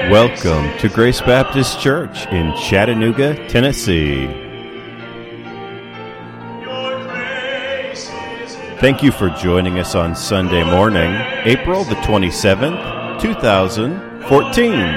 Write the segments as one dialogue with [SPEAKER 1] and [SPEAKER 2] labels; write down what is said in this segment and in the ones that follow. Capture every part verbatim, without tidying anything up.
[SPEAKER 1] Welcome to Grace Baptist Church in Chattanooga, Tennessee. Thank you for joining us on Sunday morning, April the twenty-seventh, two thousand fourteen.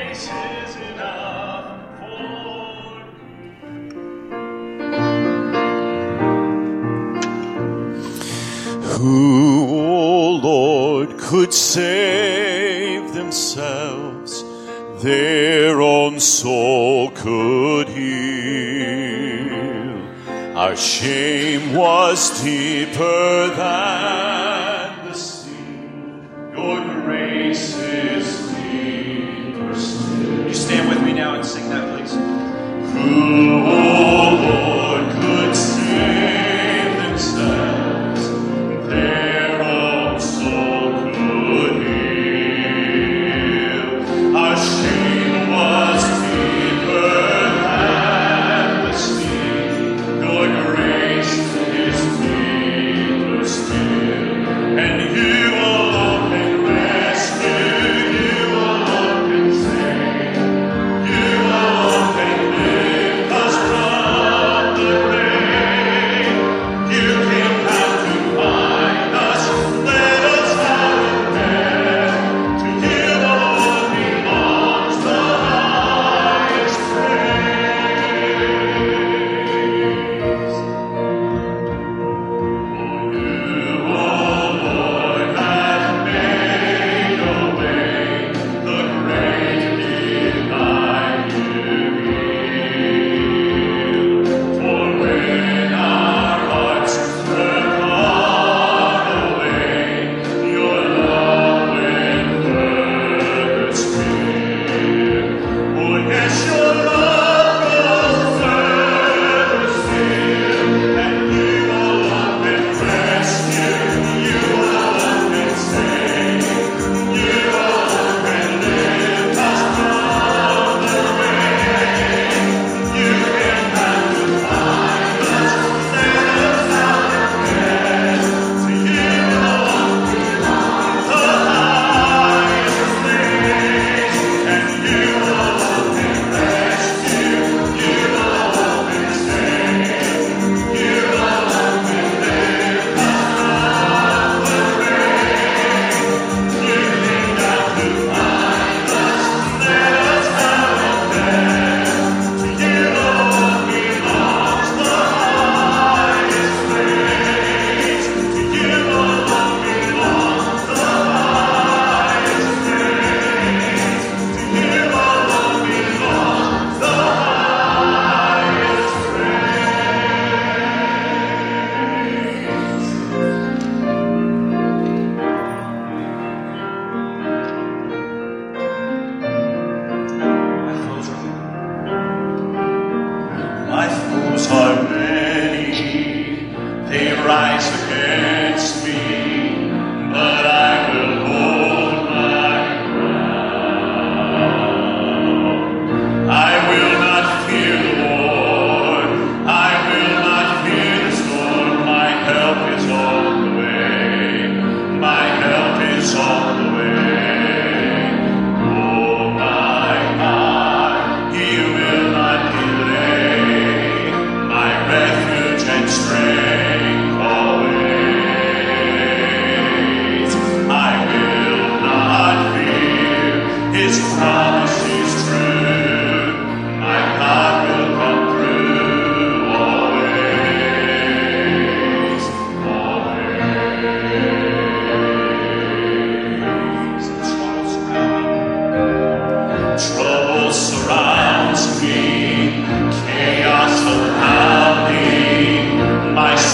[SPEAKER 2] Who, O Lord, could save themselves? Their own soul could heal. Our shame was deeper than the sea. Your grace is deeper still. You stand with me now and sing that, please. Who, O Lord, could save themselves? Their own soul could heal. Our shame was deeper than the sea. Your grace is deeper still. And you alone can rescue, you alone can save, you alone can lift us from the grave. You came down to find us, let us out of death. To you alone belongs the highest praise. For you, O Lord, have made a way, the great divine you heal. For when our hearts were far away, your love went further still. Oh yes, your love goes further still, and you alone can rescue, you alone can save, you alone can lift us from the grave. You came down to find us, let us out of death. To you alone belongs the highest praise, and you alone can rescue, you alone can save, you alone can lift us from the grave. You came down to find us, let us out of death. To you alone belongs the highest praise. To you alone belongs the highest praise. To you alone belongs the highest praise. My foes are many, they rise against me, but I will hold my ground. I will not fear the war, I will not fear the storm. My help is on the way, my help is on the way. Oh my God, He will not delay, my refuge and strength always. I will not fear, His promise is true, my God will come through always, always. Trouble surrounds me, chaos surrounding, my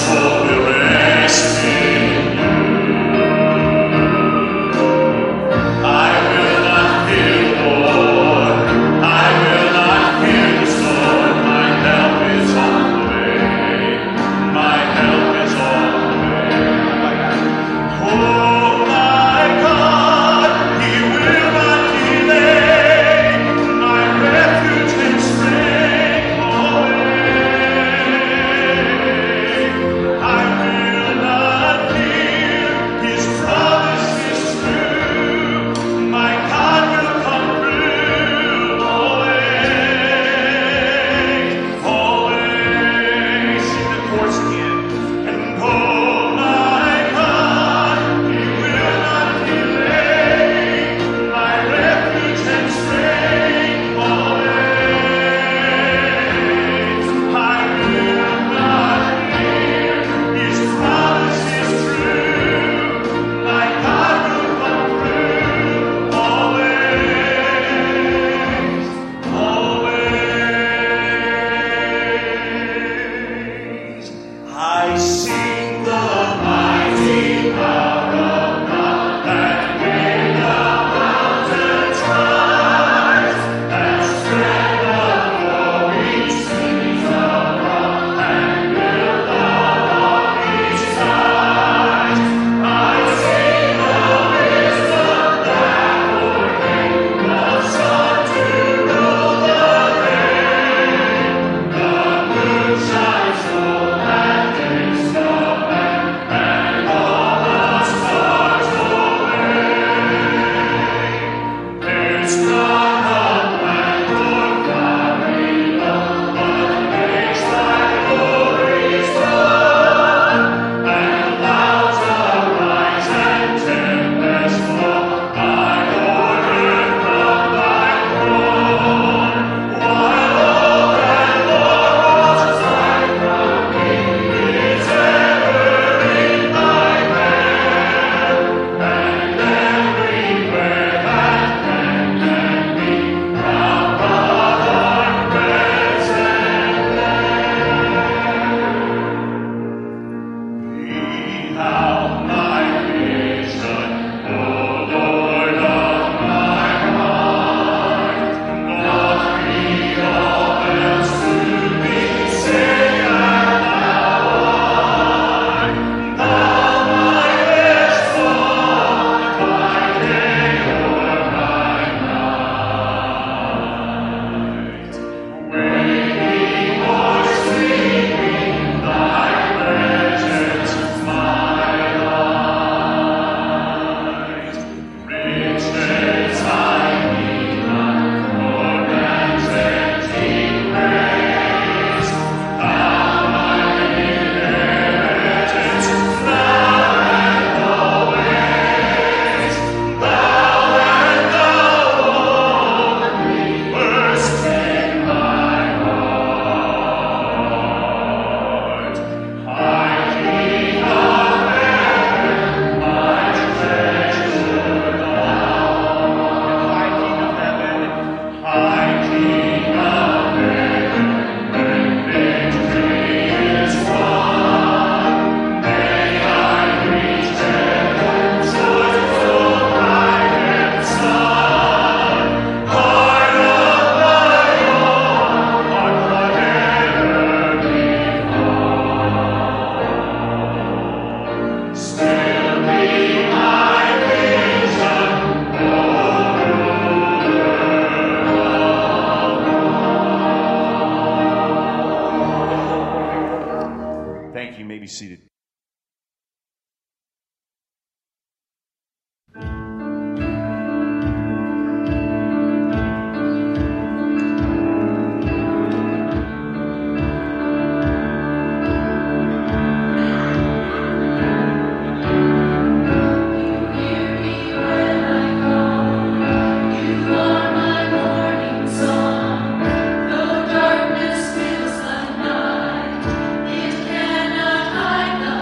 [SPEAKER 2] I sing the mighty power of God that made the mountains rise, that spread the glowing cities abroad, and built the lofty skies. I sing the wisdom that ordained the sun to rule the rain. The moon shines full and gives no end, and all the stars obey. There's not a plant or flowery love but makes thy glories run, and clouds arise and tempests flow by order from thy throne. While all that the rose light from me is ever in thy hand, and everywhere that pen can be, thou God art present there. Behold my vision, O Lord of my heart. Not me all else to me, say and thou art. Thou my best song by day or by night. Waking or sleeping, thy presence my light. Riches I need not, nor man's empty praise. Thou my inheritance, now and always. Thou and thou only, first in my heart. High King of heaven, my treasure thou art. High King of heaven, when victory is won, may I reach heaven's joyful bride and son. Heart of my own, art whatever befall. Still be my vision, O ruler. Thank you. You may be seated.
[SPEAKER 3] Darkness fills the night, it cannot hide the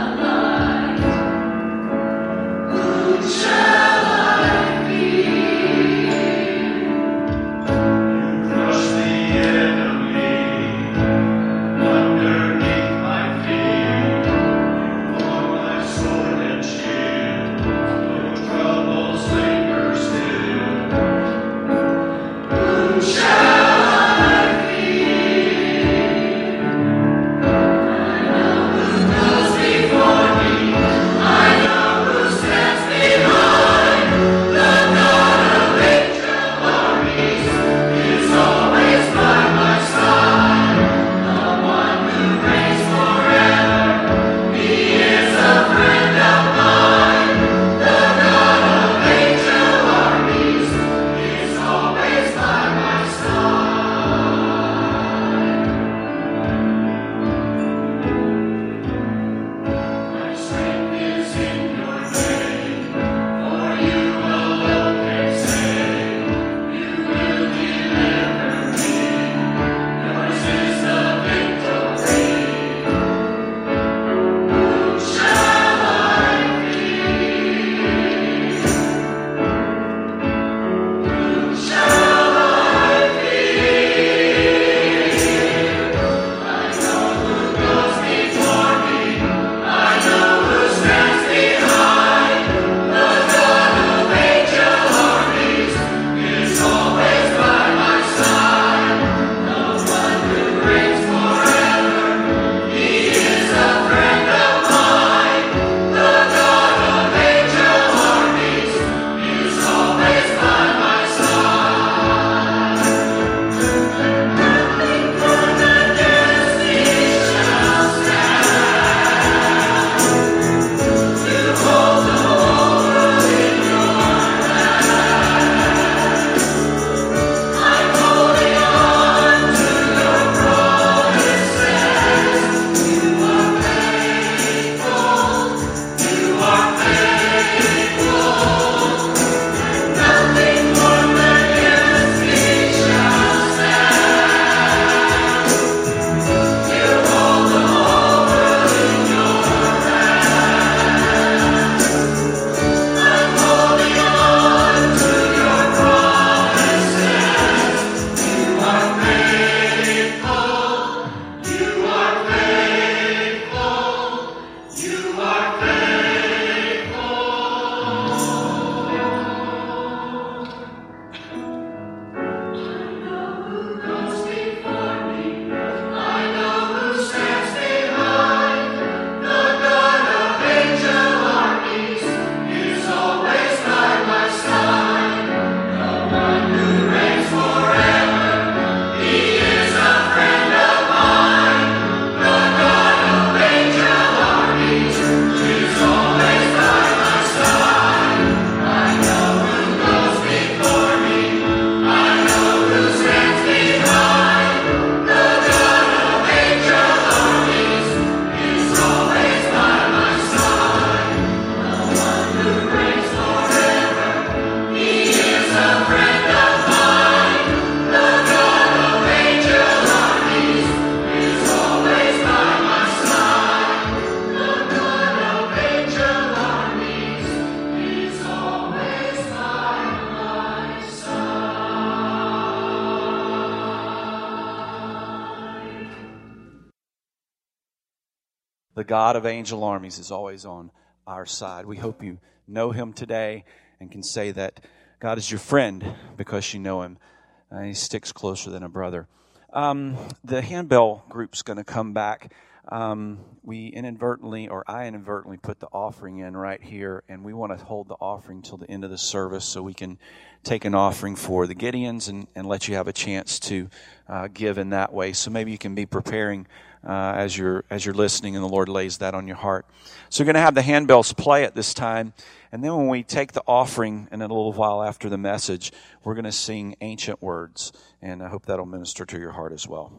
[SPEAKER 3] The God of angel armies is always on our side. We hope you know Him today and can say that God is your friend because you know Him. Uh, he sticks closer than a brother. Um, the handbell group's going to come back. Um, we inadvertently, or I inadvertently, put the offering in right here, and we want to hold the offering till the end of the service so we can take an offering for the Gideons and, and let you have a chance to uh, give in that way. So maybe you can be preparing uh, as you're as you're listening, and the Lord lays that on your heart. So we're going to have the handbells play at this time, and then when we take the offering, and in a little while after the message, we're going to sing Ancient Words, and I hope that'll minister to your heart as well.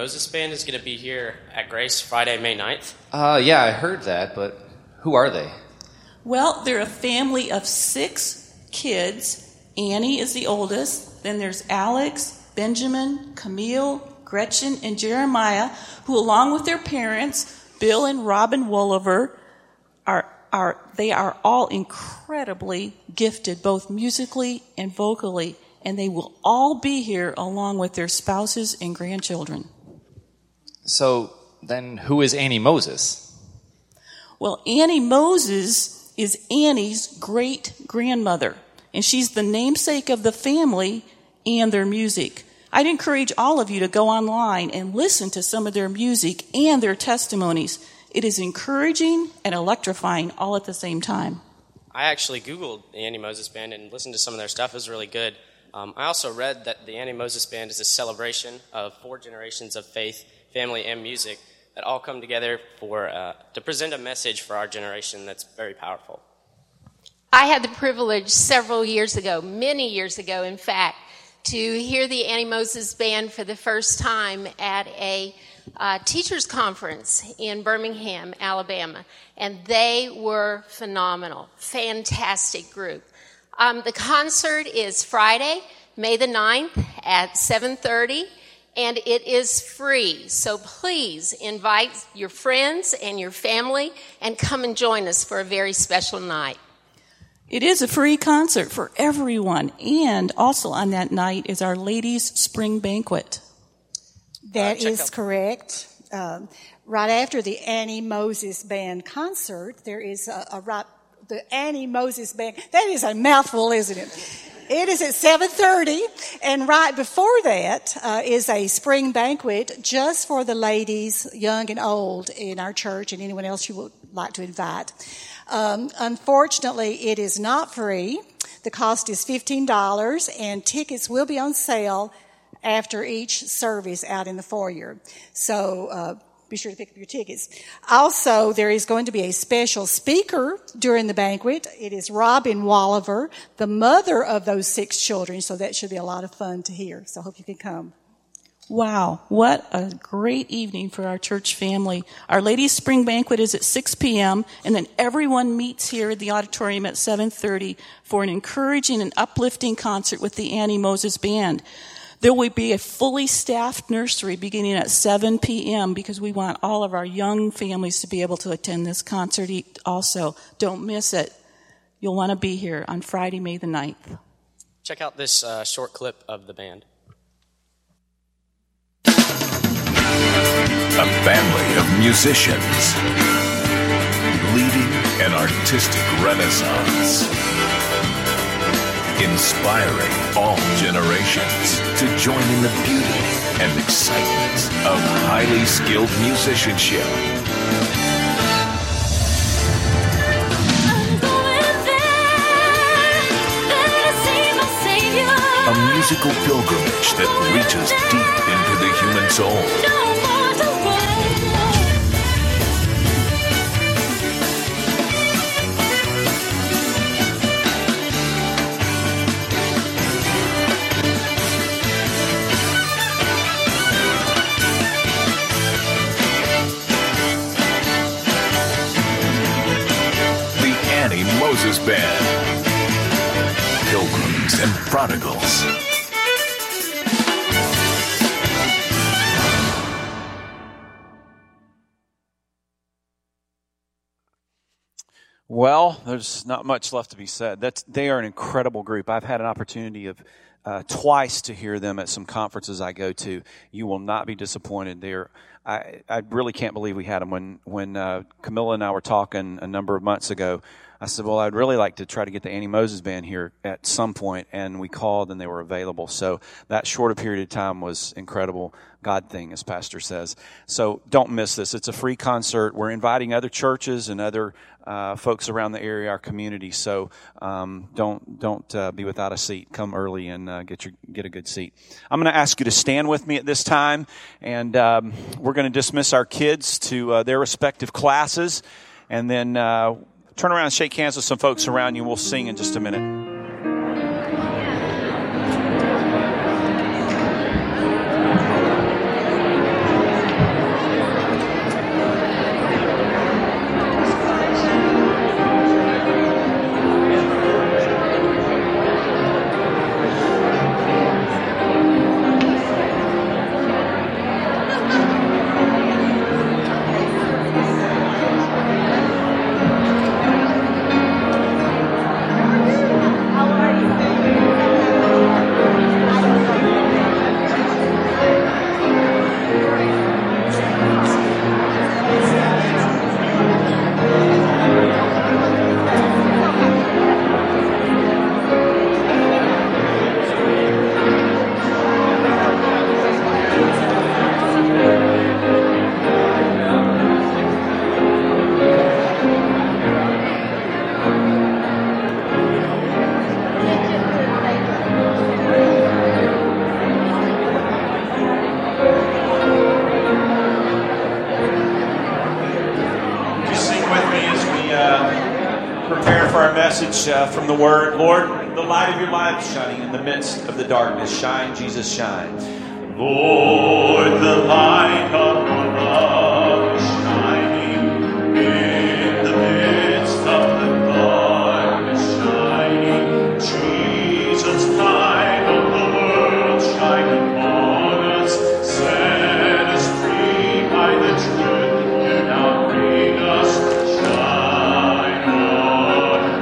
[SPEAKER 4] Moses Band is going to be here at Grace Friday, May ninth.
[SPEAKER 5] Uh, yeah, I heard that, but who are they?
[SPEAKER 6] Well, they're a family of six kids. Annie is the oldest. Then there's Alex, Benjamin, Camille, Gretchen, and Jeremiah, who, along with their parents, Bill and Robin Wolliver, are are they are all incredibly gifted, both musically and vocally, and they will all be here along with their spouses and grandchildren.
[SPEAKER 5] So then, who is Annie Moses?
[SPEAKER 6] Well, Annie Moses is Annie's great-grandmother, and she's the namesake of the family and their music. I'd encourage all of you to go online and listen to some of their music and their testimonies. It is encouraging and electrifying all at the same time.
[SPEAKER 4] I actually Googled the Annie Moses Band and listened to some of their stuff. It was really good. Um, I also read that the Annie Moses Band is a celebration of four generations of faith, family, and music that all come together for uh, to present a message for our generation that's very powerful.
[SPEAKER 7] I had the privilege several years ago, many years ago, in fact, to hear the Annie Moses Band for the first time at a uh, teachers conference in Birmingham, Alabama, and they were phenomenal, fantastic group. Um, the concert is Friday, May the ninth at seven thirty, and it is free. So please invite your friends and your family and come and join us for a very special night.
[SPEAKER 6] It is a free concert for everyone, and also on that night is our Ladies' Spring Banquet.
[SPEAKER 8] That
[SPEAKER 4] uh,
[SPEAKER 8] is
[SPEAKER 4] out.
[SPEAKER 8] correct. Um, right after the Annie Moses Band concert, there is a, a right, the Annie Moses Band. That is a mouthful, isn't it? It is at seven thirty, and right before that uh, is a spring banquet just for the ladies, young and old, in our church, and anyone else you would like to invite. Um, unfortunately, it is not free. The cost is fifteen dollars, and tickets will be on sale after each service out in the foyer. So uh, be sure to pick up your tickets. Also, there is going to be a special speaker during the banquet. It is Robin Wolliver, the mother of those six children, so that should be a lot of fun to hear. So I hope you can come.
[SPEAKER 6] Wow, what a great evening for our church family. Our Ladies' Spring Banquet is at six p.m., and then everyone meets here at the auditorium at seven thirty for an encouraging and uplifting concert with the Annie Moses Band. There will be a fully staffed nursery beginning at seven p.m. because we want all of our young families to be able to attend this concert also. Don't miss it. You'll want to be here on Friday, May the ninth.
[SPEAKER 4] Check out this uh, short clip of the band.
[SPEAKER 9] A family of musicians leading an artistic renaissance, inspiring all generations to join in the beauty and excitement of highly skilled musicianship. A musical pilgrimage that reaches deep into the human soul. Moses Band, Pilgrims and Prodigals.
[SPEAKER 3] Well, there's not much left to be said. That's, they are an incredible group. I've had an opportunity of uh, twice to hear them at some conferences I go to. You will not be disappointed. They're I, I really can't believe we had them. When when uh, Camilla and I were talking a number of months ago, I said, well, I'd really like to try to get the Annie Moses Band here at some point, and we called and they were available. So that shorter period of time was incredible. God thing, as Pastor says. So don't miss this. It's a free concert. We're inviting other churches and other uh, folks around the area, our community. So um, don't don't uh, be without a seat. Come early and uh, get your get a good seat. I'm going to ask you to stand with me at this time, and um, we're going to dismiss our kids to uh, their respective classes, and then uh, turn around and shake hands with some folks around you. We'll sing in just a minute. our message uh, from the Word. Lord, the light of your light is shining in the midst of the darkness. Shine, Jesus, shine.
[SPEAKER 2] Lord, the light of your love is shining in the midst of the darkness. Shining, Jesus, light of the world, shine upon us. Set us free by the truth you now bring us. Shine on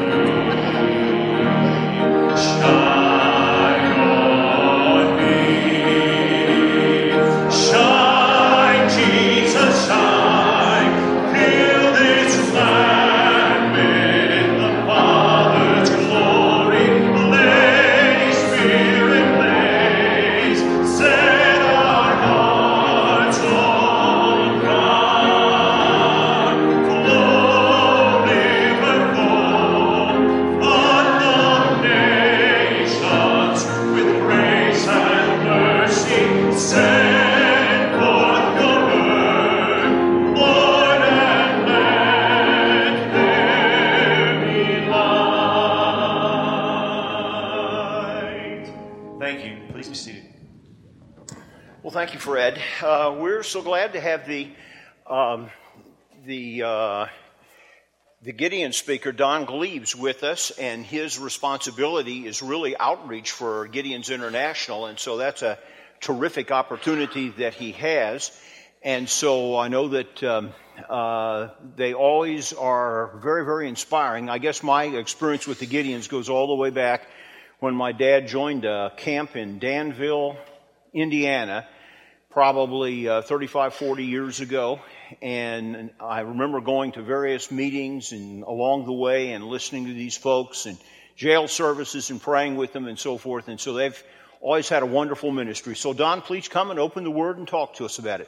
[SPEAKER 2] me. Shine on me. Shine, Jesus, shine. Fill this land with the Father's glory. Let His Spirit blaze. Set our hearts on fire. Flow, river, flow. Flood the nations with grace and mercy. Send forth your word, Lord, and let there be light.
[SPEAKER 3] Thank you. Please be seated.
[SPEAKER 10] Well, thank you, Fred. Uh, we're so glad to have the um, the uh, the Gideon speaker, Don Gleaves, with us, and his responsibility is really outreach for Gideon's International, and so that's a terrific opportunity that he has. And so I know that um, uh, they always are very, very inspiring. I guess my experience with the Gideons goes all the way back when my dad joined a camp in Danville, Indiana, probably uh, thirty-five, forty years ago. And I remember going to various meetings and along the way and listening to these folks and jail services and praying with them and so forth. And so they've always had a wonderful ministry. So Don, please come and open the Word and talk to us about it.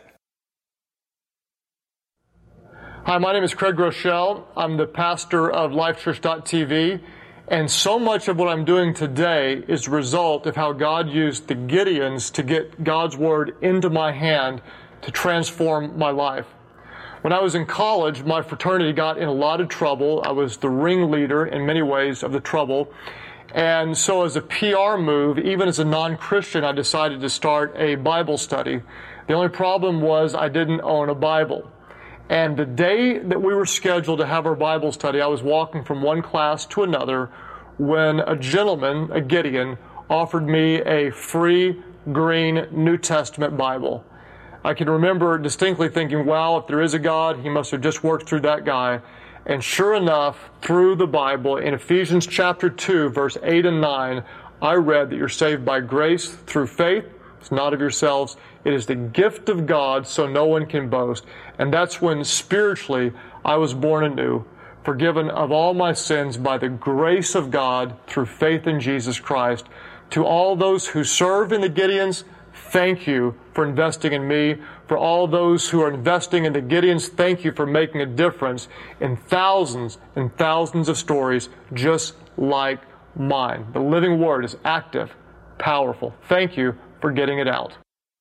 [SPEAKER 11] Hi, my name is Craig Rochelle. I'm the pastor of Life Church dot T V. And so much of what I'm doing today is a result of how God used the Gideons to get God's Word into my hand to transform my life. When I was in college, my fraternity got in a lot of trouble. I was the ringleader in many ways of the trouble. And so as a P R move, even as a non-Christian, I decided to start a Bible study. The only problem was I didn't own a Bible. And the day that we were scheduled to have our Bible study, I was walking from one class to another when a gentleman, a Gideon, offered me a free green New Testament Bible. I can remember distinctly thinking, wow, if there is a God, He must have just worked through that guy. And sure enough, through the Bible, in Ephesians chapter two, verse eight and nine, I read that you're saved by grace through faith. It's not of yourselves. It is the gift of God, so no one can boast. And that's when spiritually I was born anew, forgiven of all my sins by the grace of God through faith in Jesus Christ. To all those who serve in the Gideons, thank you for investing in me. For all those who are investing in the Gideons, thank you for making a difference in thousands and thousands of stories just like mine. The living Word is active, powerful. Thank you for getting it out.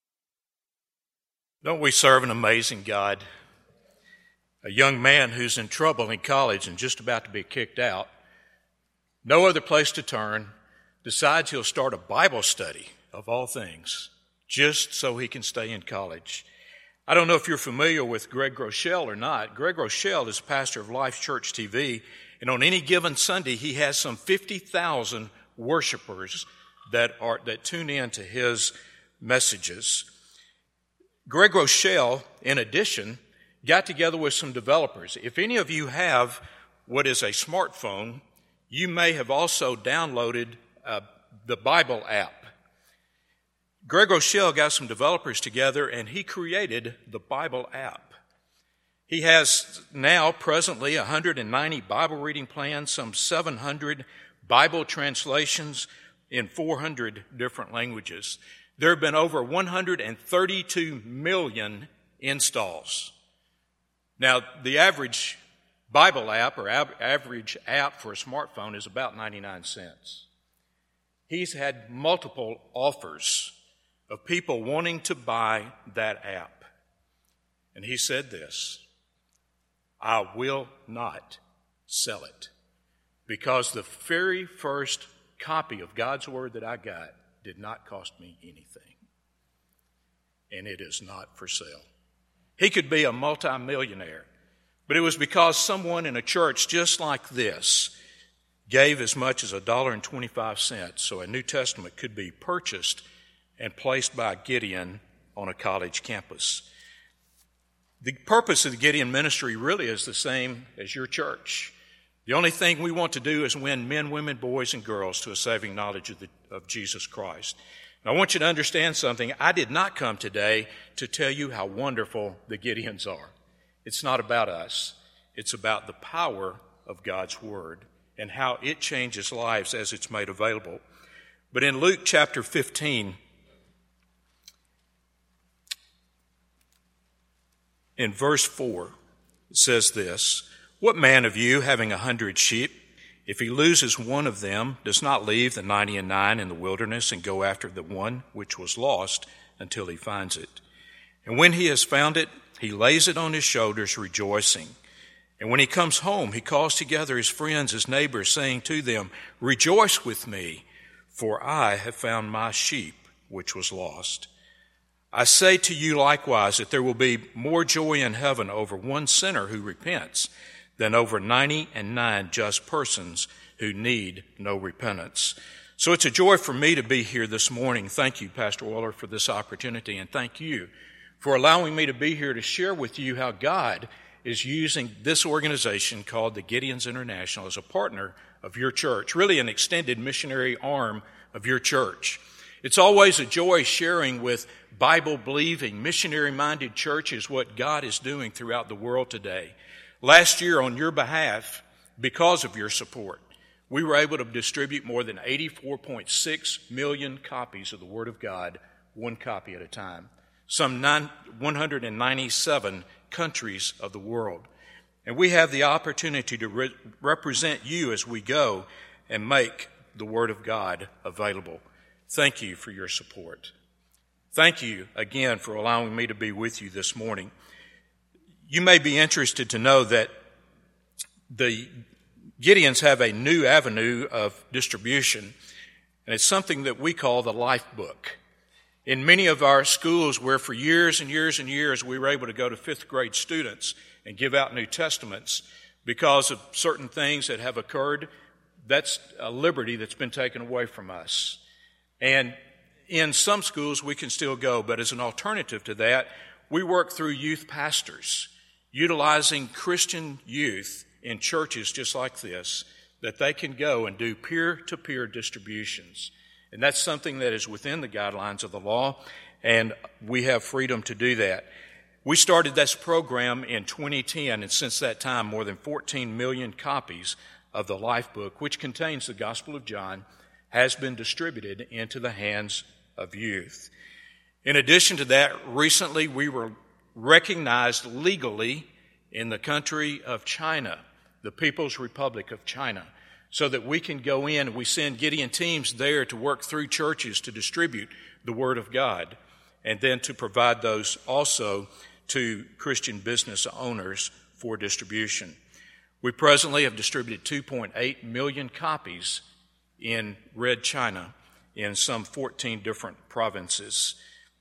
[SPEAKER 12] Don't we serve an amazing God? A young man who's in trouble in college and just about to be kicked out, no other place to turn, decides he'll start a Bible study, of all things, just so he can stay in college. I don't know if you're familiar with Greg Rochelle or not. Greg Rochelle is pastor of Life Church T V, and on any given Sunday, he has some fifty thousand worshipers that are that tune in to his messages. Greg Rochelle, in addition, got together with some developers. If any of you have what is a smartphone, you may have also downloaded uh, the Bible app. Greg Rochelle got some developers together, and he created the Bible app. He has now presently one hundred ninety Bible reading plans, some seven hundred Bible translations in four hundred different languages. There have been over one hundred thirty-two million installs. Now, the average Bible app or ab- average app for a smartphone is about ninety-nine cents. He's had multiple offers of people wanting to buy that app. And he said this, I will not sell it. because the very first copy of God's Word that I got did not cost me anything. And it is not for sale. He could be a multimillionaire, but it was because someone in a church just like this gave as much as a dollar and twenty-five cents so a New Testament could be purchased and placed by Gideon on a college campus. The purpose of the Gideon ministry really is the same as your church. The only thing we want to do is win men, women, boys, and girls to a saving knowledge of, the, of Jesus Christ. And I want you to understand something. I did not come today to tell you how wonderful the Gideons are. It's not about us. It's about the power of God's Word and how it changes lives as it's made available. But in Luke chapter fifteen, in verse four, it says this, "What man of you, having a hundred sheep, if he loses one of them, does not leave the ninety and nine in the wilderness and go after the one which was lost until he finds it? And when he has found it, he lays it on his shoulders, rejoicing. And when he comes home, he calls together his friends, his neighbors, saying to them, 'Rejoice with me, for I have found my sheep which was lost.' I say to you likewise that there will be more joy in heaven over one sinner who repents than over ninety and nine just persons who need no repentance." So it's a joy for me to be here this morning. Thank you, Pastor Waller, for this opportunity, and thank you for allowing me to be here to share with you how God is using this organization called the Gideons International as a partner of your church, really an extended missionary arm of your church. It's always a joy sharing with Bible-believing, missionary-minded churches what God is doing throughout the world today. Last year, on your behalf, because of your support, we were able to distribute more than eighty-four point six million copies of the Word of God, one copy at a time. Some one hundred ninety-seven countries of the world. And we have the opportunity to re- represent you as we go and make the Word of God available. Thank you for your support. Thank you again for allowing me to be with you this morning. You may be interested to know that the Gideons have a new avenue of distribution, and it's something that we call the Life Book. In many of our schools where for years and years and years we were able to go to fifth grade students and give out New Testaments because of certain things that have occurred, that's a liberty that's been taken away from us. And in some schools we can still go, but as an alternative to that, we work through youth pastors, utilizing Christian youth in churches just like this, that they can go and do peer-to-peer distributions. And that's something that is within the guidelines of the law, and we have freedom to do that. We started this program in twenty ten, and since that time, more than fourteen million copies of the Life Book, which contains the Gospel of John, has been distributed into the hands of youth. In addition to that, recently we were recognized legally in the country of China, the People's Republic of China, so that we can go in and we send Gideon teams there to work through churches to distribute the Word of God, and then to provide those also to Christian business owners for distribution. We presently have distributed two point eight million copies in Red China in some fourteen different provinces.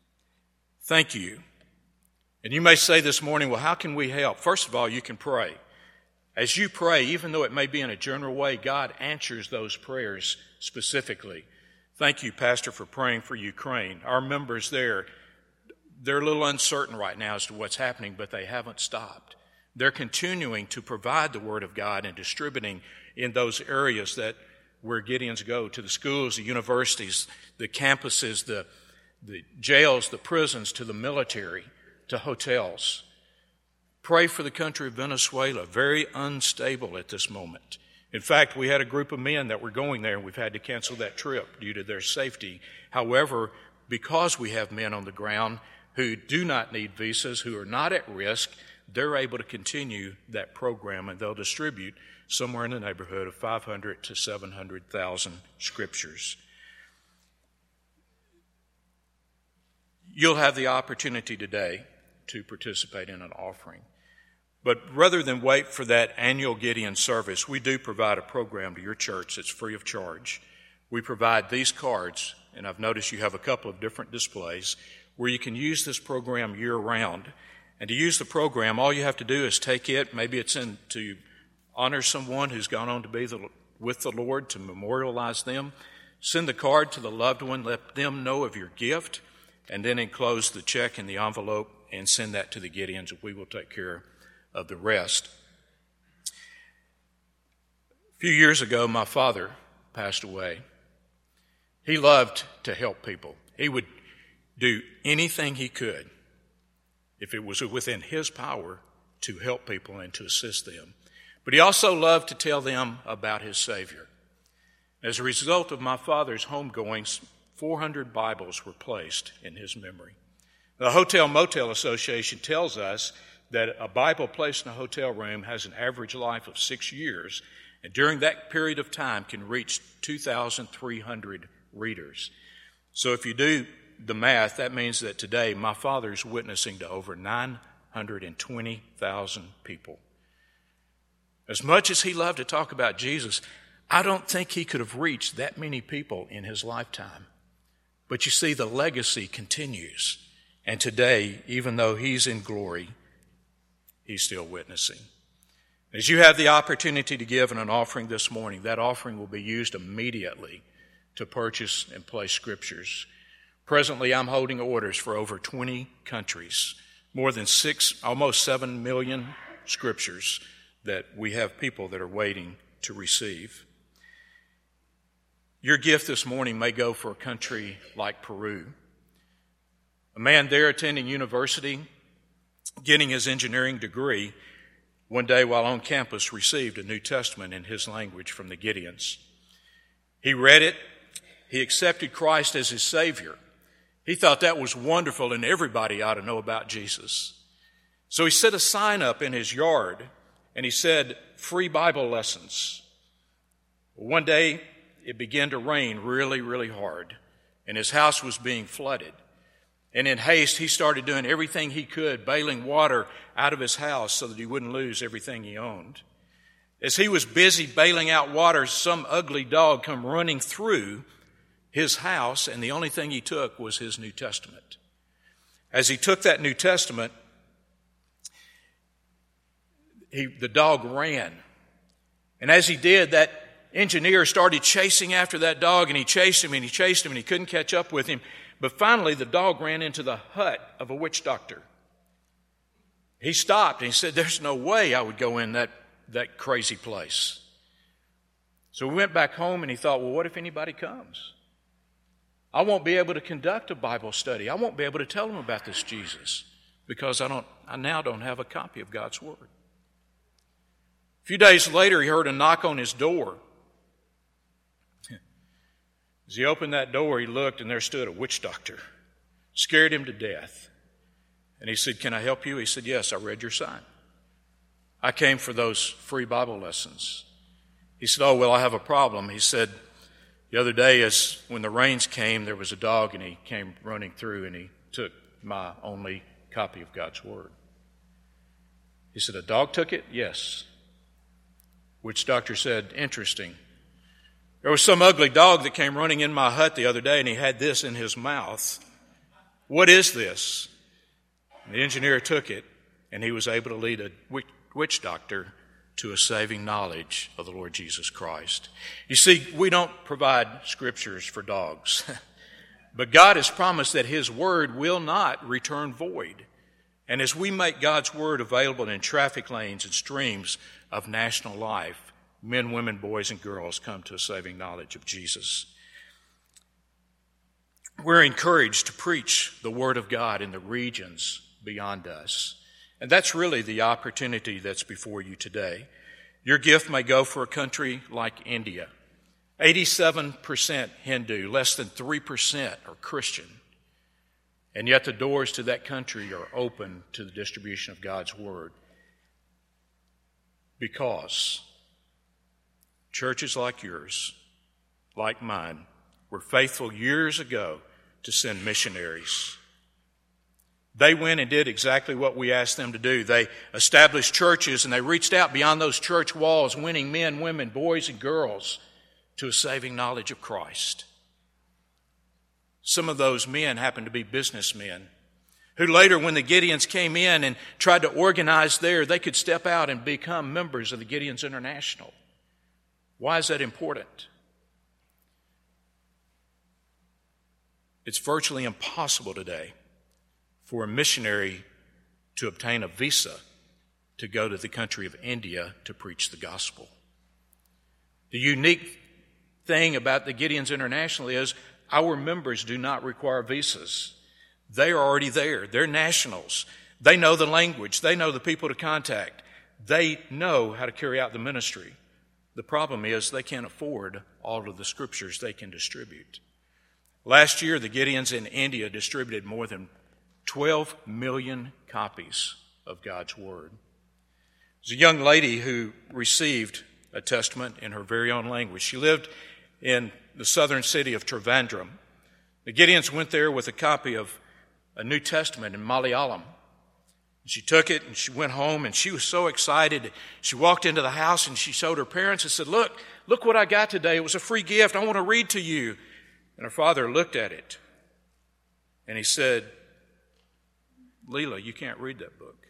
[SPEAKER 12] Thank you. And you may say this morning, well, how can we help? First of all, you can pray. As you pray, even though it may be in a general way, God answers those prayers specifically. Thank you, Pastor, for praying for Ukraine. Our members there, they're a little uncertain right now as to what's happening, but they haven't stopped. They're continuing to provide the Word of God and distributing in those areas that where Gideons go, to the schools, the universities, the campuses, the, the jails, the prisons, to the military, to hotels. Pray for the country of Venezuela, very unstable at this moment. In fact, we had a group of men that were going there, and we've had to cancel that trip due to their safety. However, because we have men on the ground who do not need visas, who are not at risk, they're able to continue that program, and they'll distribute somewhere in the neighborhood of five hundred to seven hundred thousand scriptures. You'll have the opportunity today to participate in an offering. But rather than wait for that annual Gideon service, we do provide a program to your church that's free of charge. We provide these cards, and I've noticed you have a couple of different displays, where you can use this program year-round. And to use the program, all you have to do is take it, maybe it's in to honor someone who's gone on to be the, with the Lord, to memorialize them. Send the card to the loved one, let them know of your gift, and then enclose the check in the envelope and send that to the Gideons, and we will take care of the rest. A few years ago, my father passed away. He loved to help people. He would do anything he could, if it was within his power, to help people and to assist them. But he also loved to tell them about his Savior. As a result of my father's homegoings, four hundred Bibles were placed in his memory. The Hotel Motel Association tells us that a Bible placed in a hotel room has an average life of six years, and during that period of time can reach two thousand three hundred readers. So if you do the math, that means that today my father's witnessing to over nine hundred twenty thousand people. As much as he loved to talk about Jesus, I don't think he could have reached that many people in his lifetime. But you see, the legacy continues. And today, even though he's in glory, he's still witnessing. As you have the opportunity to give in an offering this morning, that offering will be used immediately to purchase and place scriptures. Presently, I'm holding orders for over twenty countries, more than six, almost seven million scriptures that we have people that are waiting to receive. Your gift this morning may go for a country like Peru. A man there attending university, getting his engineering degree, one day while on campus received a New Testament in his language from the Gideons. He read it. He accepted Christ as his Savior. He thought that was wonderful and everybody ought to know about Jesus. So he set a sign up in his yard and he said, "Free Bible lessons." One day it began to rain really, really hard and his house was being flooded. And in haste, he started doing everything he could, bailing water out of his house so that he wouldn't lose everything he owned. As he was busy bailing out water, some ugly dog come running through his house, and the only thing he took was his New Testament. As he took that New Testament, he, the dog ran. And as he did, that engineer started chasing after that dog, and he chased him, and he chased him, and he couldn't catch up with him. But finally, the dog ran into the hut of a witch doctor. He stopped, and he said, "There's no way I would go in that, that crazy place." So we went back home, and he thought, well, what if anybody comes? I won't be able to conduct a Bible study. I won't be able to tell them about this Jesus because I don't. I now don't have a copy of God's Word. A few days later, he heard a knock on his door. As he opened that door, he looked, and there stood a witch doctor. Scared him to death. And he said, "Can I help you?" He said, "Yes, I read your sign. I came for those free Bible lessons." He said, "Oh, well, I have a problem." He said, "The other day, as when the rains came, there was a dog, and he came running through, and he took my only copy of God's Word." He said, "A dog took it?" "Yes." Witch doctor said, "Interesting. There was some ugly dog that came running in my hut the other day, and he had this in his mouth. What is this?" And the engineer took it, and he was able to lead a witch doctor to a saving knowledge of the Lord Jesus Christ. You see, we don't provide scriptures for dogs, but God has promised that His Word will not return void. And as we make God's Word available in traffic lanes and streams of national life, men, women, boys, and girls come to a saving knowledge of Jesus. We're encouraged to preach the Word of God in the regions beyond us. And that's really the opportunity that's before you today. Your gift may go for a country like India. eighty-seven percent Hindu, less than three percent are Christian. And yet the doors to that country are open to the distribution of God's Word. Because churches like yours, like mine, were faithful years ago to send missionaries. They went and did exactly what we asked them to do. They established churches and they reached out beyond those church walls, winning men, women, boys, and girls to a saving knowledge of Christ. Some of those men happened to be businessmen who later, when the Gideons came in and tried to organize there, they could step out and become members of the Gideons International. Why is that important? It's virtually impossible today for a missionary to obtain a visa to go to the country of India to preach the gospel. The unique thing about the Gideons International is our members do not require visas. They are already there. They're nationals. They know the language. They know the people to contact. They know how to carry out the ministry. The problem is they can't afford all of the scriptures they can distribute. Last year, the Gideons in India distributed more than twelve million copies of God's Word. There's a young lady who received a testament in her very own language. She lived in the southern city of Trivandrum. The Gideons went there with a copy of a New Testament in Malayalam. She took it and she went home and she was so excited. She walked into the house and she showed her parents and said, look, look what I got today. It was a free gift. I want to read to you. And her father looked at it and he said, Leela, you can't read that book.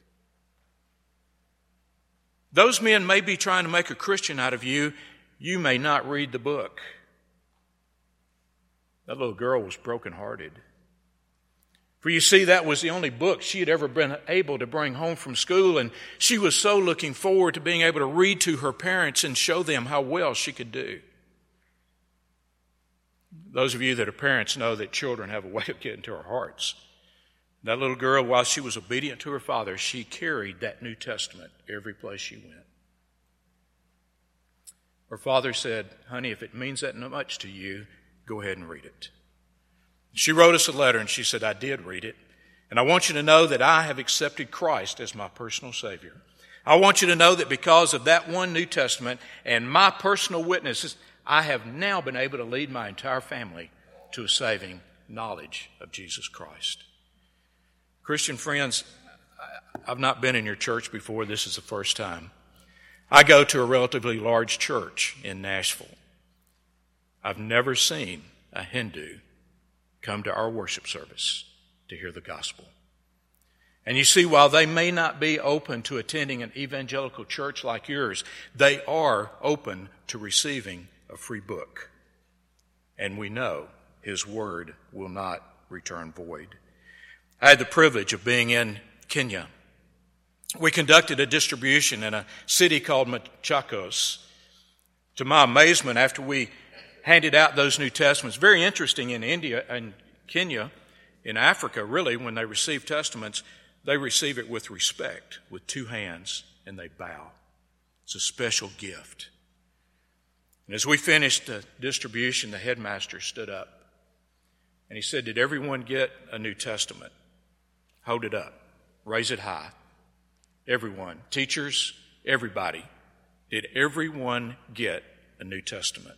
[SPEAKER 12] Those men may be trying to make a Christian out of you. You may not read the book. That little girl was brokenhearted. For you see, that was the only book she had ever been able to bring home from school, and she was so looking forward to being able to read to her parents and show them how well she could do. Those of you that are parents know that children have a way of getting to our hearts. That little girl, while she was obedient to her father, she carried that New Testament every place she went. Her father said, honey, if it means that much to you, go ahead and read it. She wrote us a letter and she said, I did read it. And I want you to know that I have accepted Christ as my personal Savior. I want you to know that because of that one New Testament and my personal witnesses, I have now been able to lead my entire family to a saving knowledge of Jesus Christ. Christian friends, I've not been in your church before. This is the first time. I go to a relatively large church in Nashville. I've never seen a Hindu come to our worship service to hear the gospel. And you see, while they may not be open to attending an evangelical church like yours, they are open to receiving a free book. And we know His word will not return void. I had the privilege of being in Kenya. We conducted a distribution in a city called Machakos. To my amazement, after we handed out those New Testaments, very interesting in India and Kenya, in Africa, really, when they receive testaments, they receive it with respect, with two hands, and they bow. It's a special gift. And as we finished the distribution, the headmaster stood up and he said, did everyone get a New Testament? Hold it up. Raise it high. Everyone. Teachers, everybody. Did everyone get a New Testament?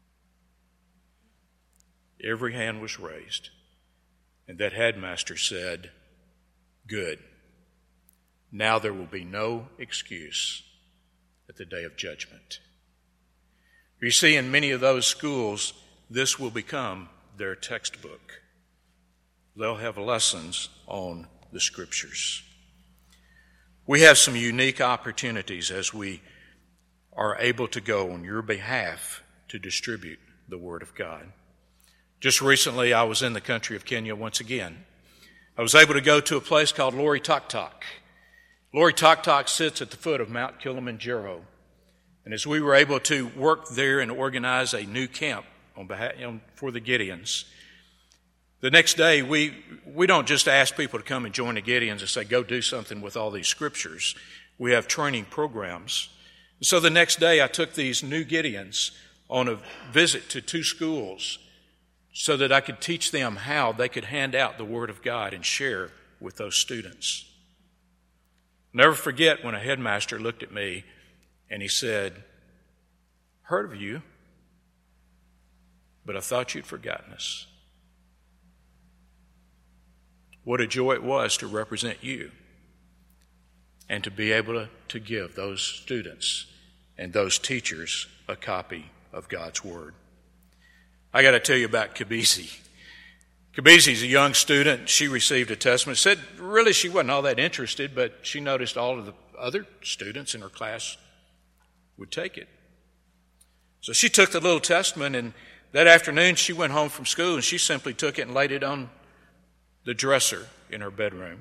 [SPEAKER 12] Every hand was raised. And that headmaster said, good. Now there will be no excuse at the day of judgment. You see, in many of those schools, this will become their textbook. They'll have lessons on the Scriptures. We have some unique opportunities as we are able to go on your behalf to distribute the Word of God. Just recently, I was in the country of Kenya once again. I was able to go to a place called Loitoktok. Loitoktok sits at the foot of Mount Kilimanjaro. And as we were able to work there and organize a new camp on behalf, you know, for the Gideons, the next day, we, we don't just ask people to come and join the Gideons and say, go do something with all these scriptures. We have training programs. So the next day, I took these new Gideons on a visit to two schools so that I could teach them how they could hand out the Word of God and share with those students. Never forget when a headmaster looked at me and he said, heard of you, but I thought you'd forgotten us. what a joy it was to represent you and to be able to, to give those students and those teachers a copy of God's Word. I got to tell you about Kabisi. Kabisi's a young student. She received a testament. Said really she wasn't all that interested, but she noticed all of the other students in her class would take it. So she took the little testament, and that afternoon she went home from school and she simply took it and laid it on the dresser in her bedroom.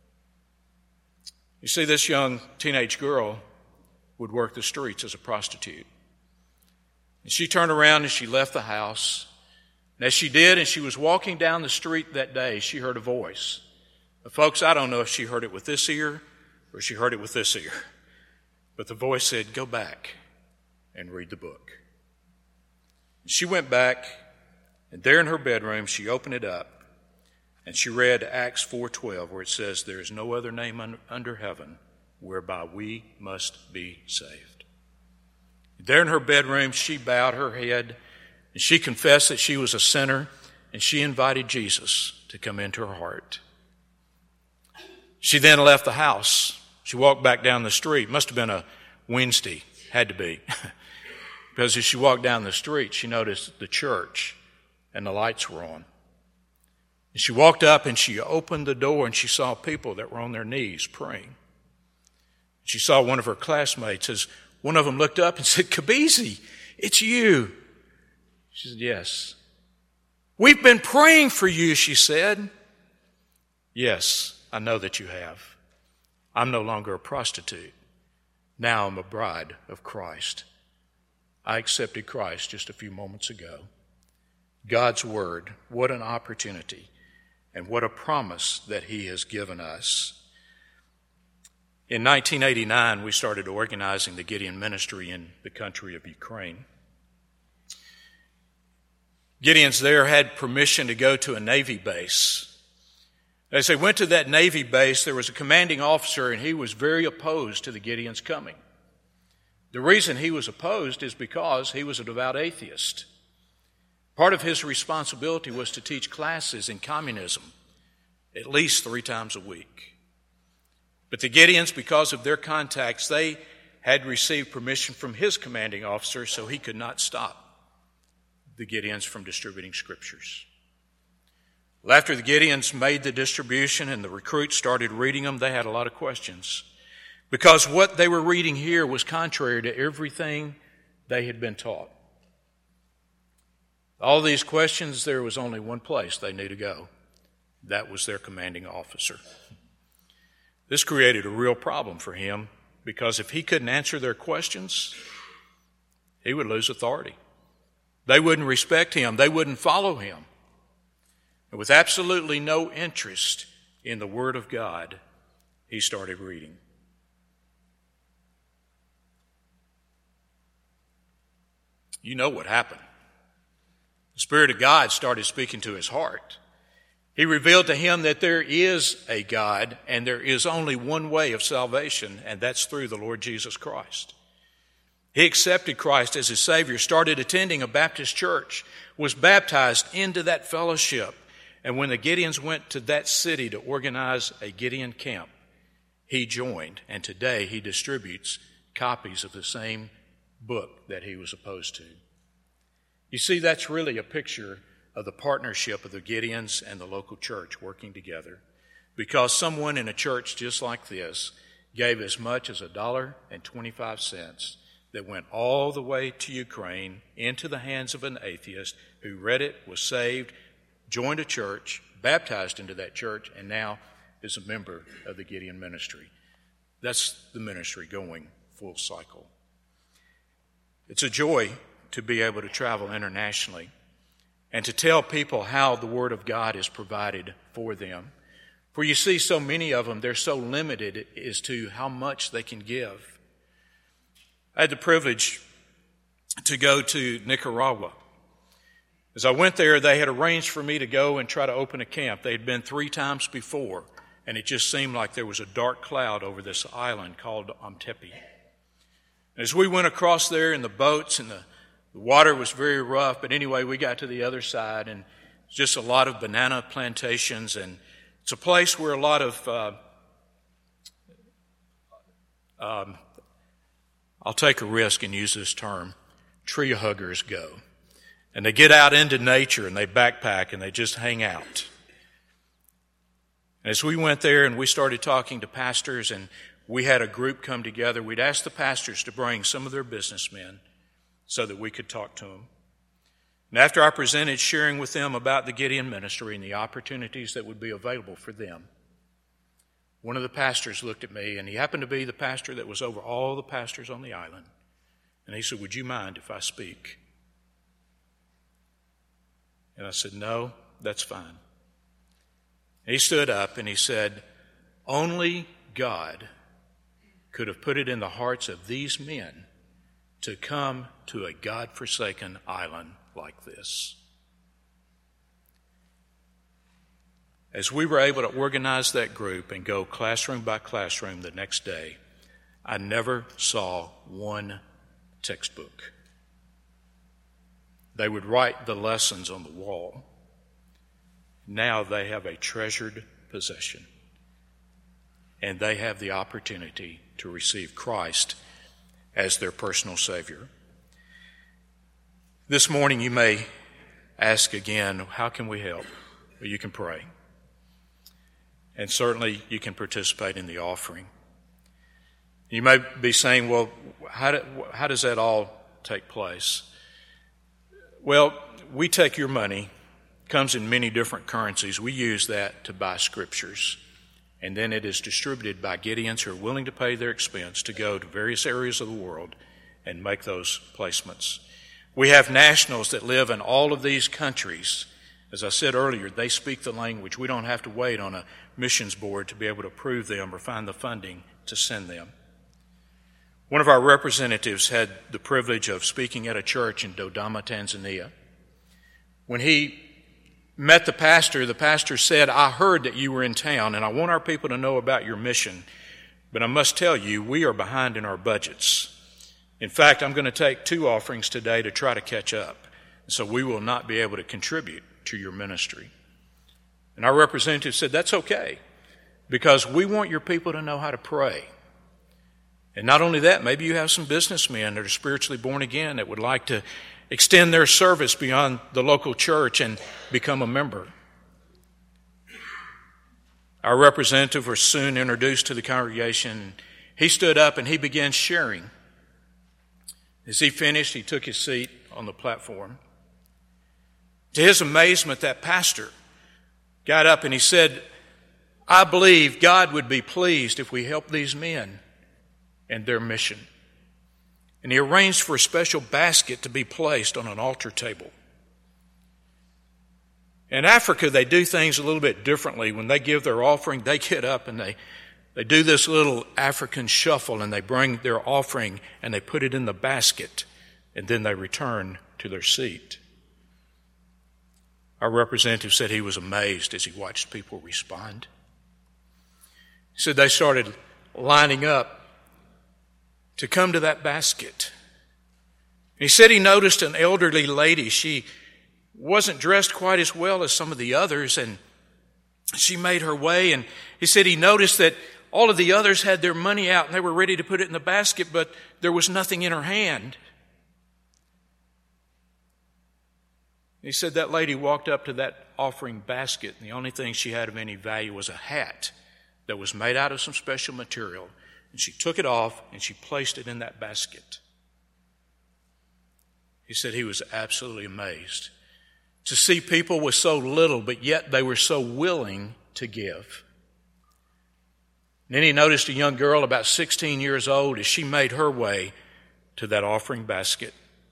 [SPEAKER 12] You see, this young teenage girl would work the streets as a prostitute. And she turned around and she left the house. And as she did, and she was walking down the street that day, she heard a voice. But folks, I don't know if she heard it with this ear or she heard it with this ear. But the voice said, "Go back and read the book." And she went back, and there in her bedroom, she opened it up, and she read Acts four twelve, where it says, "There is no other name un- under heaven whereby we must be saved." There in her bedroom, she bowed her head, and she confessed that she was a sinner, and she invited Jesus to come into her heart. She then left the house. She walked back down the street. Must have been a Wednesday. Had to be. Because as she walked down the street, she noticed the church, and the lights were on. And she walked up, and she opened the door, and she saw people that were on their knees praying. She saw one of her classmates as one of them looked up and said, "Kabisi, it's you." She said, "Yes." "We've been praying for you," she said. "Yes, I know that you have. I'm no longer a prostitute. Now I'm a bride of Christ. I accepted Christ just a few moments ago." God's Word, what an opportunity and what a promise that He has given us. In nineteen eighty-nine, we started organizing the Gideon Ministry in the country of Ukraine. Gideons there had permission to go to a Navy base. As they went to that Navy base, there was a commanding officer, and he was very opposed to the Gideons coming. The reason he was opposed is because he was a devout atheist. Part of his responsibility was to teach classes in communism at least three times a week. But the Gideons, because of their contacts, they had received permission from his commanding officer, so he could not stop the Gideons from distributing scriptures. Well, after the Gideons made the distribution and the recruits started reading them, they had a lot of questions, because what they were reading here was contrary to everything they had been taught. All these questions, there was only one place they knew to go. That was their commanding officer. This created a real problem for him, because if he couldn't answer their questions, he would lose authority. They wouldn't respect him. They wouldn't follow him. And with absolutely no interest in the Word of God, he started reading. You know what happened. The Spirit of God started speaking to his heart. He revealed to him that there is a God and there is only one way of salvation, and that's through the Lord Jesus Christ. He accepted Christ as his Savior, started attending a Baptist church, was baptized into that fellowship, and when the Gideons went to that city to organize a Gideon camp, he joined, and today he distributes copies of the same book that he was opposed to. You see, that's really a picture of the partnership of the Gideons and the local church working together, because someone in a church just like this gave as much as a dollar and twenty-five cents that went all the way to Ukraine into the hands of an atheist who read it, was saved, joined a church, baptized into that church, and now is a member of the Gideon ministry. That's the ministry going full cycle. It's a joy to be able to travel internationally and to tell people how the Word of God is provided for them. For you see, so many of them, they're so limited as to how much they can give. I had the privilege to go to Nicaragua. As I went there, they had arranged for me to go and try to open a camp. They had been three times before, and it just seemed like there was a dark cloud over this island called Amtepe. As we went across there in the boats, and the The water was very rough, but anyway, we got to the other side, and just a lot of banana plantations and It's a place where a lot of, uh, um, I'll take a risk and use this term, tree huggers go. And they get out into nature and they backpack and they just hang out. And as we went there and we started talking to pastors and we had a group come together, we'd ask the pastors to bring some of their businessmen so that we could talk to them. And after I presented sharing with them about the Gideon ministry and the opportunities that would be available for them, one of the pastors looked at me, and he happened to be the pastor that was over all the pastors on the island. And he said, "Would you mind if I speak?" And I said, "No, that's fine." He stood up and he said, "Only God could have put it in the hearts of these men to come to a God-forsaken island like this." As we were able to organize that group and go classroom by classroom the next day, I never saw one textbook. They would write the lessons on the wall. Now they have a treasured possession, and they have the opportunity to receive Christ as their personal Savior. This morning you may ask again, how can we help? Well, you can pray. And certainly you can participate in the offering. You may be saying, well, how, do, how does that all take place? Well, we take your money, it comes in many different currencies. We use that to buy scriptures. And then it is distributed by Gideons who are willing to pay their expense to go to various areas of the world and make those placements. We have nationals that live in all of these countries. As I said earlier, they speak the language. We don't have to wait on a missions board to be able to approve them or find the funding to send them. One of our representatives had the privilege of speaking at a church in Dodoma, Tanzania. When he met the pastor, the pastor said, "I heard that you were in town, and I want our people to know about your mission. But I must tell you, we are behind in our budgets. In fact, I'm going to take two offerings today to try to catch up. So we will not be able to contribute to your ministry." And our representative said, "That's okay, because we want your people to know how to pray. And not only that, maybe you have some businessmen that are spiritually born again that would like to extend their service beyond the local church and become a member." Our representative was soon introduced to the congregation. He stood up and he began sharing. As he finished, he took his seat on the platform. To his amazement, that pastor got up and he said, "I believe God would be pleased if we help these men and their mission." And he arranged for a special basket to be placed on an altar table. In Africa, they do things a little bit differently. When they give their offering, they get up and they, they do this little African shuffle, and they bring their offering and they put it in the basket, and then they return to their seat. Our representative said he was amazed as he watched people respond. He said they started lining up to come to that basket. He said he noticed an elderly lady. She wasn't dressed quite as well as some of the others, and she made her way. And he said he noticed that all of the others had their money out and they were ready to put it in the basket, but there was nothing in her hand. He said that lady walked up to that offering basket, and the only thing she had of any value was a hat that was made out of some special material. And she took it off and she placed it in that basket. He said he was absolutely amazed to see people with so little, but yet they were so willing to give. And then he noticed a young girl about sixteen years old as she made her way to that offering basket.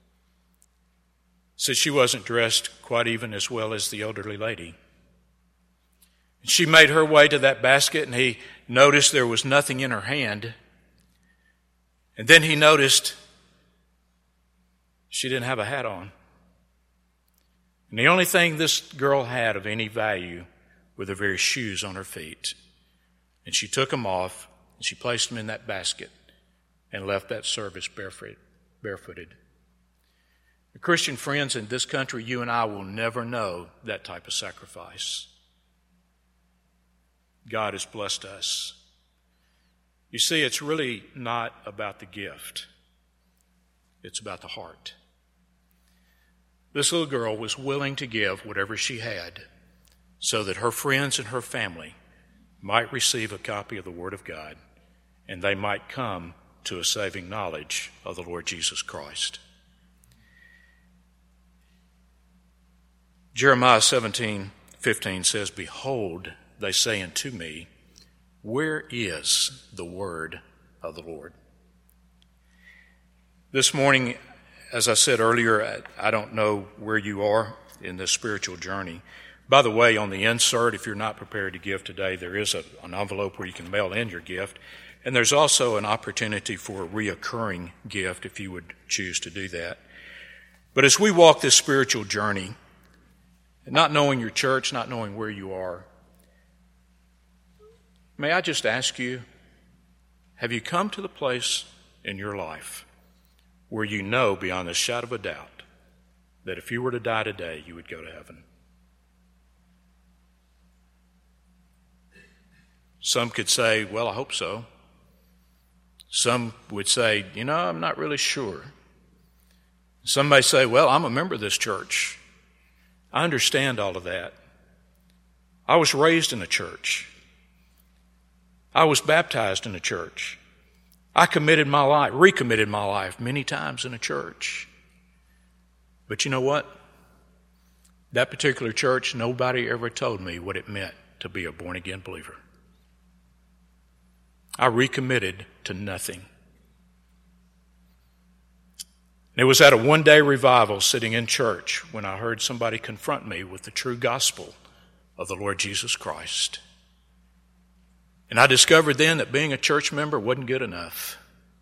[SPEAKER 12] Said she wasn't dressed quite even as well as the elderly lady. She made her way to that basket, and he noticed there was nothing in her hand. And then he noticed she didn't have a hat on. And the only thing this girl had of any value were the very shoes on her feet. And she took them off, and she placed them in that basket and left that service barefoot, barefooted. The Christian friends, in this country, you and I will never know that type of sacrifice. God has blessed us. You see, it's really not about the gift. It's about the heart. This little girl was willing to give whatever she had so that her friends and her family might receive a copy of the Word of God and they might come to a saving knowledge of the Lord Jesus Christ. Jeremiah seventeen fifteen says, "Behold, they say unto me, where is the word of the Lord?" This morning, as I said earlier, I don't know where you are in this spiritual journey. By the way, on the insert, if you're not prepared to give today, there is a, an envelope where you can mail in your gift. And there's also an opportunity for a reoccurring gift if you would choose to do that. But as we walk this spiritual journey, not knowing your church, not knowing where you are, may I just ask you, have you come to the place in your life where you know beyond the shadow of a doubt that if you were to die today, you would go to heaven? Some could say, well, I hope so. Some would say, you know, I'm not really sure. Some may say, well, I'm a member of this church. I understand all of that. I was raised in a church. I was baptized in a church. I committed my life, recommitted my life many times in a church. But you know what? That particular church, nobody ever told me what it meant to be a born-again believer. I recommitted to nothing. It was at a one-day revival sitting in church when I heard somebody confront me with the true gospel of the Lord Jesus Christ. And I discovered then that being a church member wasn't good enough.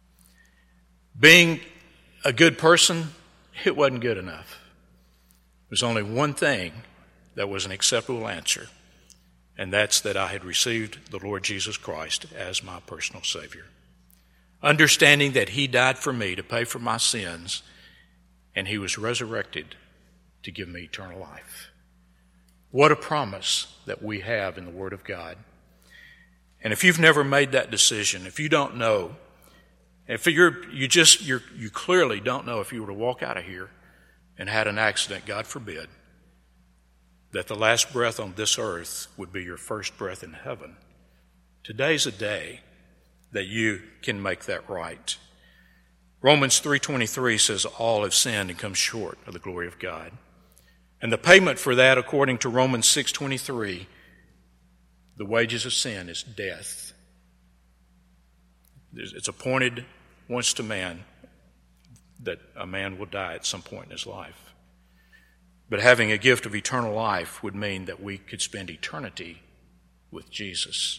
[SPEAKER 12] Being a good person, it wasn't good enough. There was only one thing that was an acceptable answer, and that's that I had received the Lord Jesus Christ as my personal Savior. Understanding that He died for me to pay for my sins, and He was resurrected to give me eternal life. What a promise that we have in the Word of God. And if you've never made that decision, if you don't know, if you're, you just, you're, you clearly don't know if you were to walk out of here and had an accident, God forbid, that the last breath on this earth would be your first breath in heaven. Today's a day that you can make that right. Romans three twenty-three says all have sinned and come short of the glory of God. And the payment for that, according to Romans six twenty-three, the wages of sin is death. It's appointed once to man that a man will die at some point in his life. But having a gift of eternal life would mean that we could spend eternity with Jesus.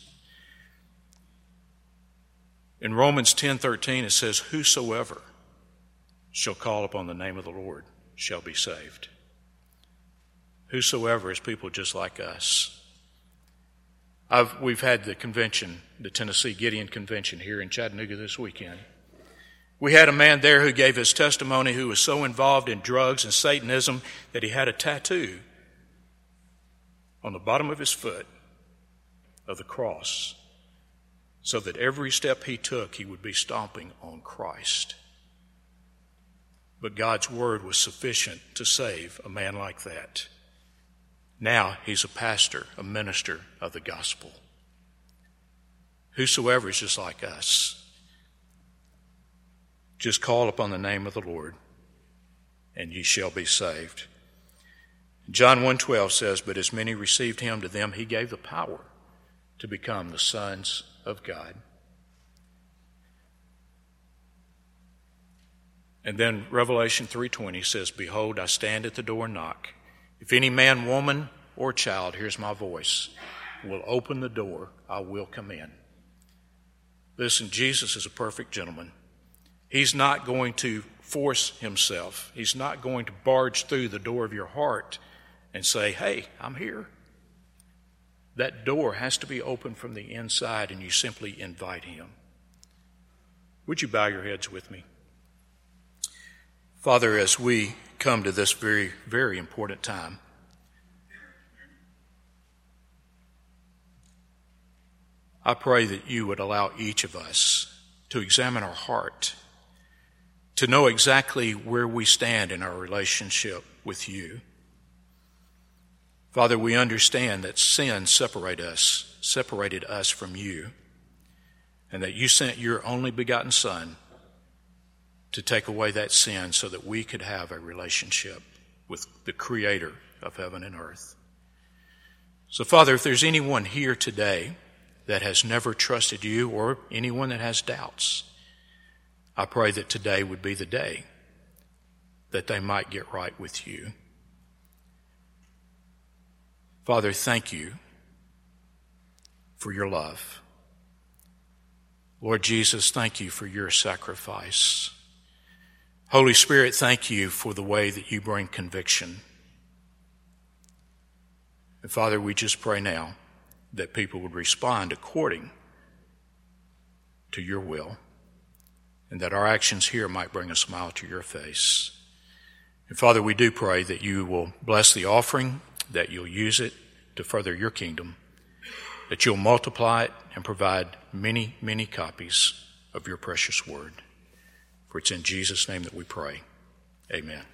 [SPEAKER 12] In Romans ten thirteen, it says, whosoever shall call upon the name of the Lord shall be saved. Whosoever is people just like us. I've, we've had the convention, the Tennessee Gideon Convention here in Chattanooga this weekend. We had a man there who gave his testimony who was so involved in drugs and Satanism that he had a tattoo on the bottom of his foot of the cross, so that every step he took, he would be stomping on Christ. But God's word was sufficient to save a man like that. Now he's a pastor, a minister of the gospel. Whosoever is just like us, just call upon the name of the Lord, and ye shall be saved. John one twelve says, but as many received him, to them he gave the power to become the sons of God. And then Revelation three twenty says, behold, I stand at the door and knock. If any man, woman, or child hears my voice, will open the door, I will come in. Listen, Jesus is a perfect gentleman. He's not going to force himself. He's not going to barge through the door of your heart and say, hey, I'm here. That door has to be open from the inside, and you simply invite him. Would you bow your heads with me? Father, as we come to this very, very important time, I pray that you would allow each of us to examine our heart, to know exactly where we stand in our relationship with you. Father, we understand that sin separate us, separated us from you, and that you sent your only begotten Son to take away that sin so that we could have a relationship with the Creator of heaven and earth. So, Father, if there's anyone here today that has never trusted you or anyone that has doubts, I pray that today would be the day that they might get right with you. Father, thank you for your love. Lord Jesus, thank you for your sacrifice. Holy Spirit, thank you for the way that you bring conviction. And Father, we just pray now that people would respond according to your will, and that our actions here might bring a smile to your face. And Father, we do pray that you will bless the offering, that you'll use it to further your kingdom, that you'll multiply it and provide many, many copies of your precious word. For it's in Jesus' name that we pray. Amen.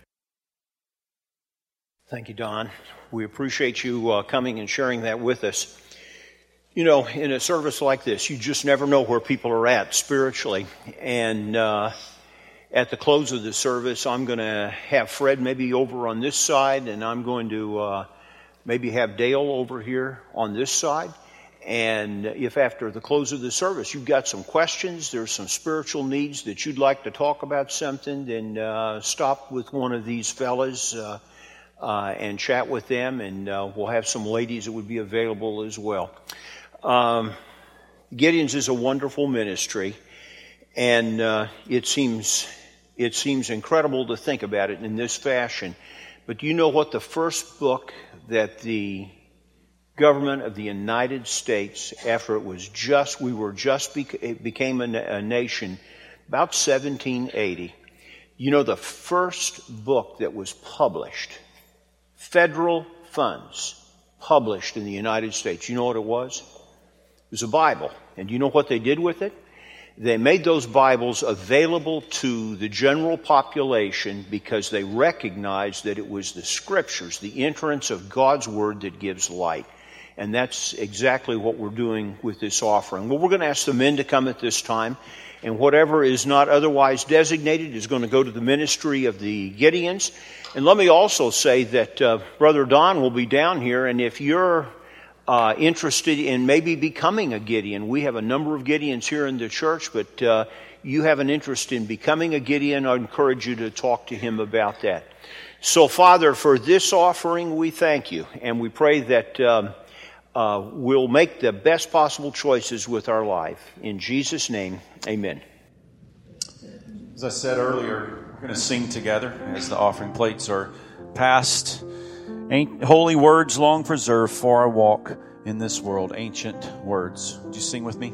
[SPEAKER 10] Thank you, Don. We appreciate you uh, coming and sharing that with us. You know, in a service like this, you just never know where people are at spiritually. And uh, at the close of the service, I'm going to have Fred maybe over on this side, and I'm going to uh, maybe have Dale over here on this side. And if after the close of the service you've got some questions, there's some spiritual needs that you'd like to talk about something, then uh, stop with one of these fellas uh, uh, and chat with them, and uh, we'll have some ladies that would be available as well. Um, Gideon's is a wonderful ministry, and uh, it seems it seems incredible to think about it in this fashion. But do you know what the first book that the government of the United States, after it was just we were just bec- it became a, a nation, about seventeen eighty. You know, the first book that was published, federal funds published in the United States. You know what it was? It was a Bible. And you know what they did with it? They made those Bibles available to the general population because they recognized that it was the Scriptures, the entrance of God's Word, that gives light. And that's exactly what we're doing with this offering. Well, we're going to ask the men to come at this time, and whatever is not otherwise designated is going to go to the ministry of the Gideons. And let me also say that uh, Brother Don will be down here, and if you're Uh, interested in maybe becoming a Gideon. We have a number of Gideons here in the church, but uh, you have an interest in becoming a Gideon, I encourage you to talk to him about that. So, Father, for this offering, we thank you, and we pray that um, uh, we'll make the best possible choices with our life. In Jesus' name, amen.
[SPEAKER 3] As I said earlier, we're going to sing together as the offering plates are passed. Ain't holy words long preserved, for I walk in this world. Ancient words. Would you sing with me?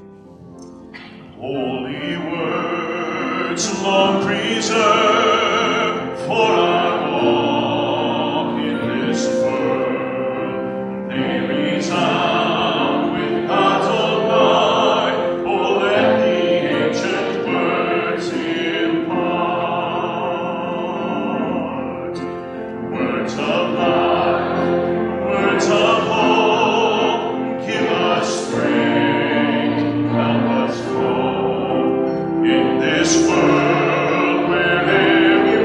[SPEAKER 2] Holy words long preserved, for I walk in this world. They resound with God's own light. Oh, let the ancient words impart. Words of life. Words of hope, give us strength, help us cope in this world where every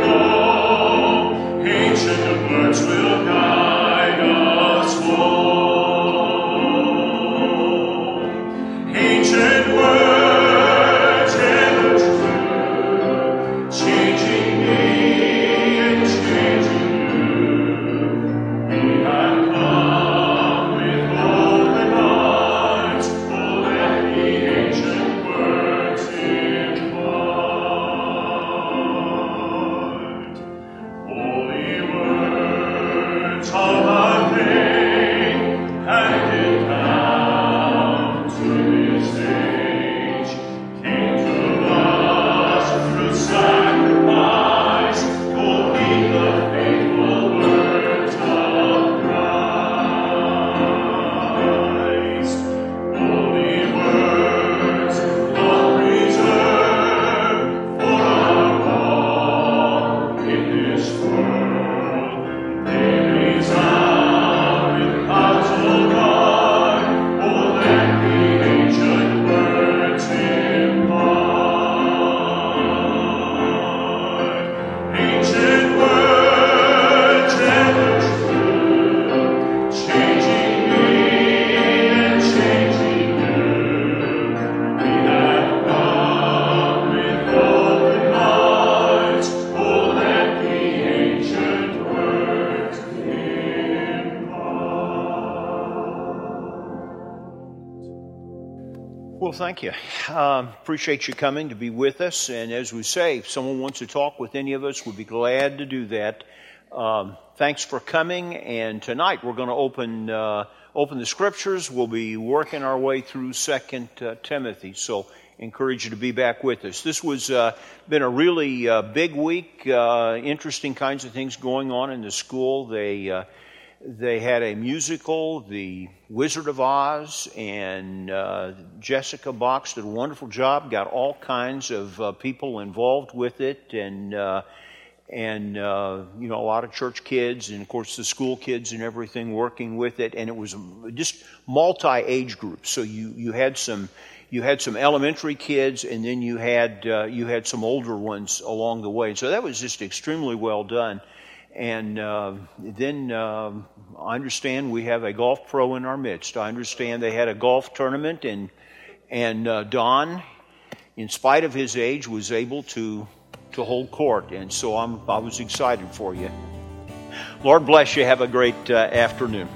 [SPEAKER 10] thank you. Um, appreciate you coming to be with us. And as we say, if someone wants to talk with any of us, we'd be glad to do that. Um, thanks for coming. And tonight we're going to open uh, open the Scriptures. We'll be working our way through Second uh, Timothy. So encourage you to be back with us. This was uh, been a really uh, big week. Uh, interesting kinds of things going on in the school. They uh, They had a musical, The Wizard of Oz, and uh, Jessica Box did a wonderful job, got all kinds of uh, people involved with it, and, uh, and uh, you know, a lot of church kids, and of course the school kids and everything working with it, and it was just multi-age groups. So you, you had some you had some elementary kids, and then you had uh, you had some older ones along the way. So that was just extremely well done. And uh, then uh, I understand we have a golf pro in our midst. I understand they had a golf tournament, and and uh, Don, in spite of his age, was able to to hold court. And so I'm I was excited for you. Lord bless you. Have a great uh, afternoon.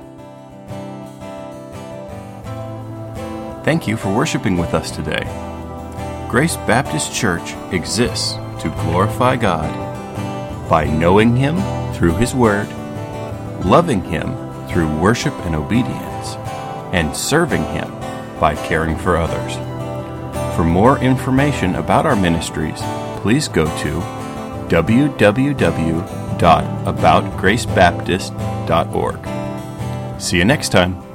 [SPEAKER 1] Thank you for worshiping with us today. Grace Baptist Church exists to glorify God by knowing Him through His Word, loving Him through worship and obedience, and serving Him by caring for others. For more information about our ministries, please go to w w w dot about grace baptist dot org. See you next time.